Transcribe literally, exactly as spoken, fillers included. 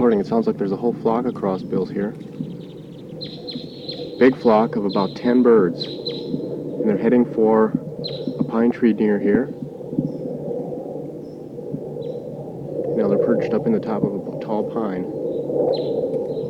recording, it sounds like there's a whole flock of crossbills here. Big flock of about ten birds. And they're heading for a pine tree near here. Now they're perched up in the top of a tall pine.